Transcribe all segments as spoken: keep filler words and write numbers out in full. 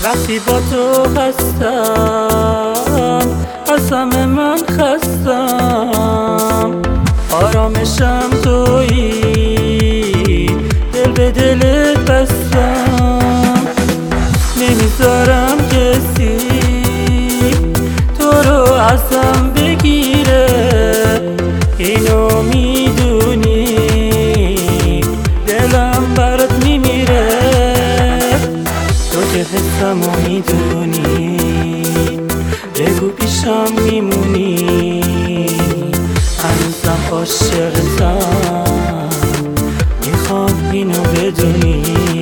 وقتی با تو هستم از همه من خستم، آرامشم تویی، دل به دلت بستم. نمیذارم کسی تو رو ازم بگیره، اینو میدونی دلم برات میمیره. تو که حسمو میدونی بگو پیشم میمونی، هنوزم عاشقتم، میخوام اینو بدونی.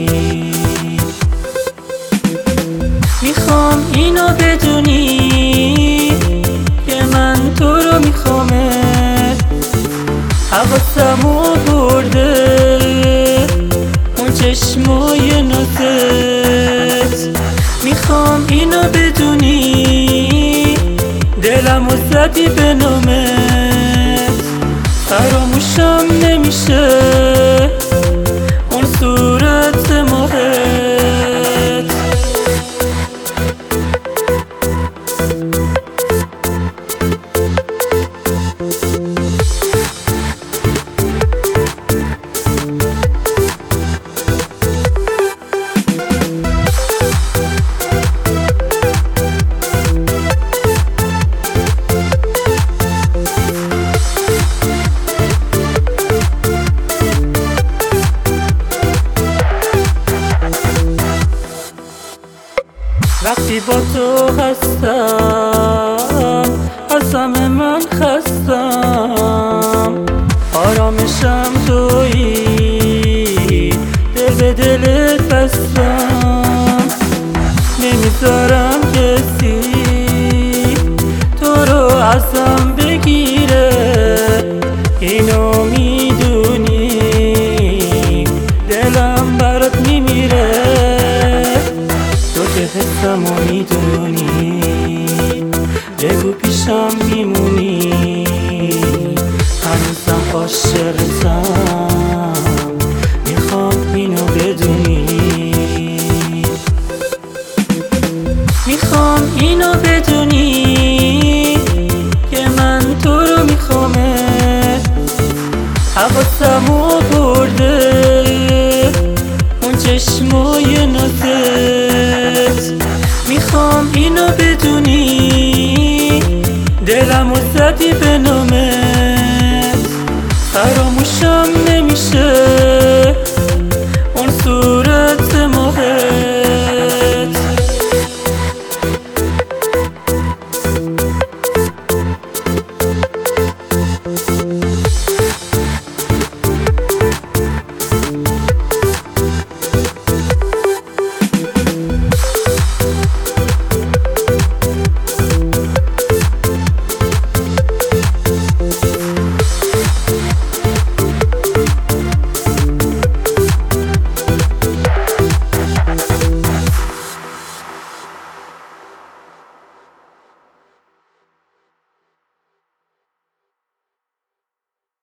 میخوام اینو بدونی که من تو رو میخوامه، حواسمو برده اون چشمای نازت. میخوام اینو بدونی دلمو زدی به نامت، فراموشم نمیشه اون صورت ماهت. وقتی با تو هستم از همه من خستم، آرامشم تویی، دل به دل